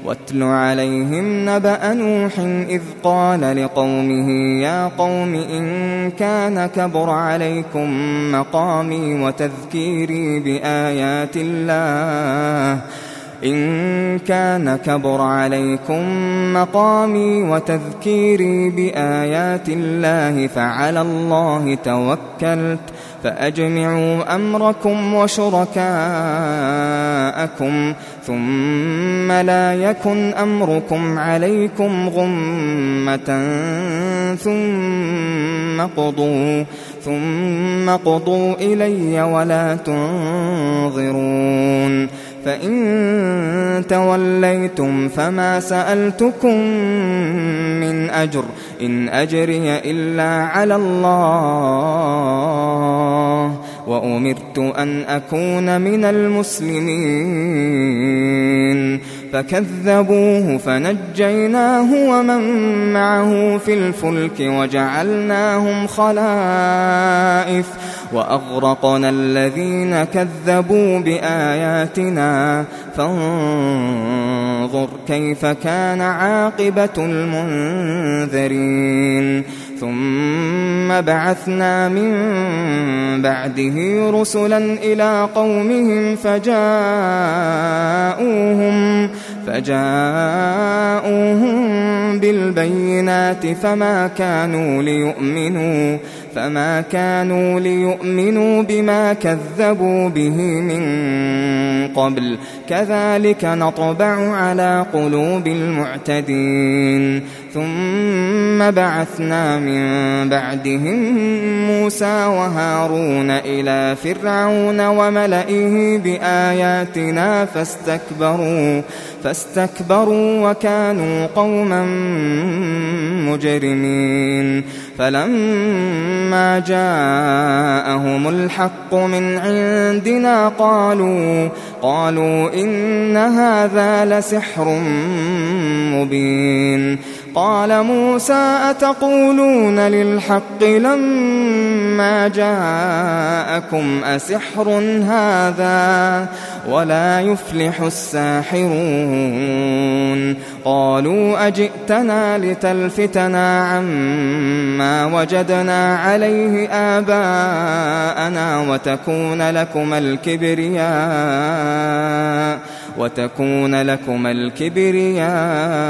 واتل عليهم نبأ نوح إذ قال لقومه يا قوم إن كان كبر عليكم مقامي وتذكيري بآيات الله فعلى الله توكلت فأجمعوا أمركم وشركاءكم ثم لا يكن أمركم عليكم غمة ثم قضوا إلي ولا تنظرون فإن توليتم فما سألتكم من أجر إن أجري إلا على الله وأمرت أن أكون من المسلمين فكذبوه فنجيناه ومن معه في الفلك وجعلناهم خلائف وأغرقنا الذين كذبوا بآياتنا فانظر كيف كان عاقبة المنذرين ثم بعثنا من بعده رسلا إلى قومهم فجاءوهم بالبينات فما كانوا ليؤمنوا بما كذبوا به من قبل كذلك نطبع على قلوب المعتدين ثم بعثنا من بعدهم موسى وهارون إلى فرعون وملئه بآياتنا فاستكبروا وكانوا قوما مجرمين فلما جاءهم الحق من عندنا قالوا إن هذا لسحر مبين قال موسى أتقولون للحق لما جاءكم أسحر هذا ولا يفلح الساحرون قالوا أجئتنا لتلفتنا عما وجدنا عليه آباءنا وتكون لكم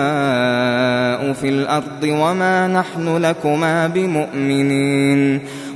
الكبرياء في الأرض وما نحن لكما بمؤمنين